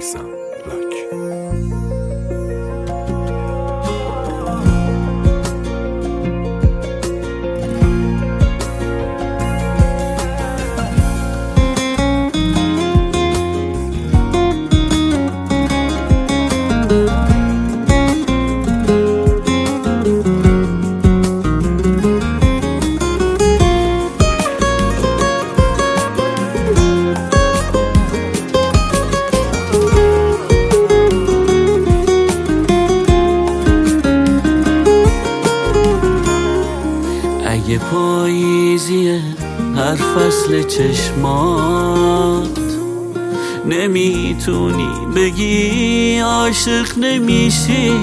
میثم لاک. اگه پاییزیه هر فصل چشمات، نمیتونی بگی عاشق نمیشی.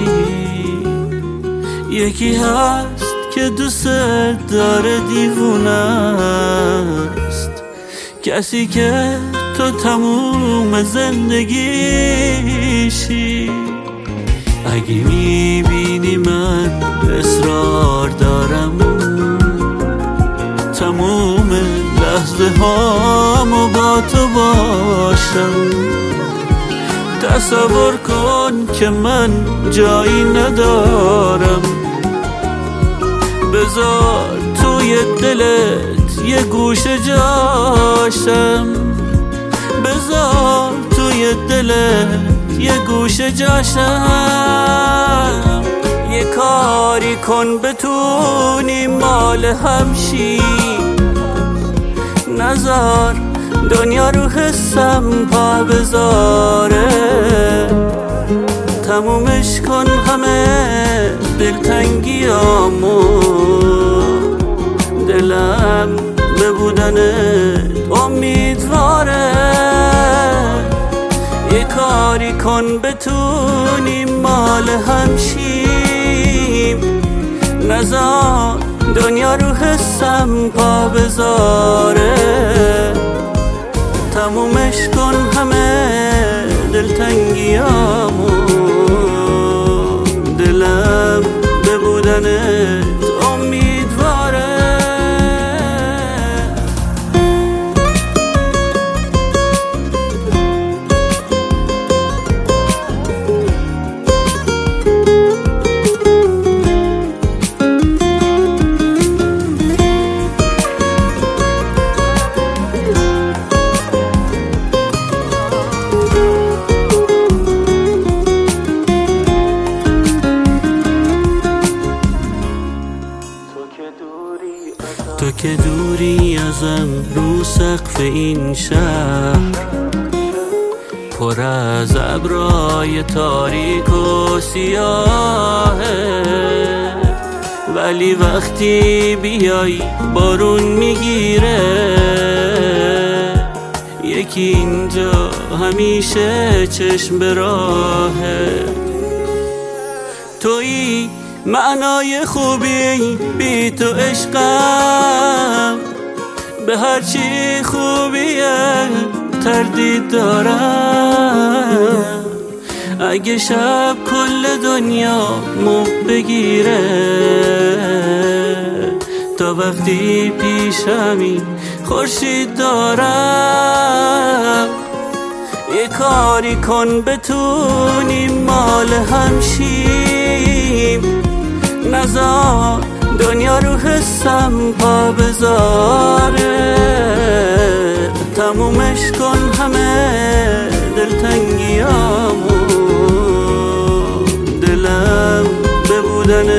یکی هست که دوست داره دیوونه است، کسی که تو تموم زندگیشی. اگه میبینی من اصرار دارم تموم لحظه هامو با تو باشم، تصور کن که من جایی ندارم. بذار توی دلت یه گوشه جاشم، بذار توی دلت یه گوشه جاشم. یه کاری کن بتونی مال همشی، نذار دنیا رو حسم پا بذاره. تمومش کن همه دلتنگیامو، دلم به بودنت امیدواره. یه کاری کن بتونی مال همشیم، نذار دنیا رو حسم پا بذاره. تمومش کن همه دلتنگیامو، دلم به بودنت امیدواره. تو که دوری ازم رو سقف این شهر، پر از ابرای تاریک و سیاهه. ولی وقتی بیای بارون میگیره، یکی اینجا همیشه چشم به راهه. تویی معنای خوبی، بی تو عشقم، به هرچی خوبیه تردید دارم. اگه شب کل دنیا مو بگیره، تا وقتی پیشمی خورشید دارم. یه کاری کن بتونی مال همشیم، نذار دنیا رو حسم پا بذاره. تمومش کن همه دلتنگیامو، دلم به بودن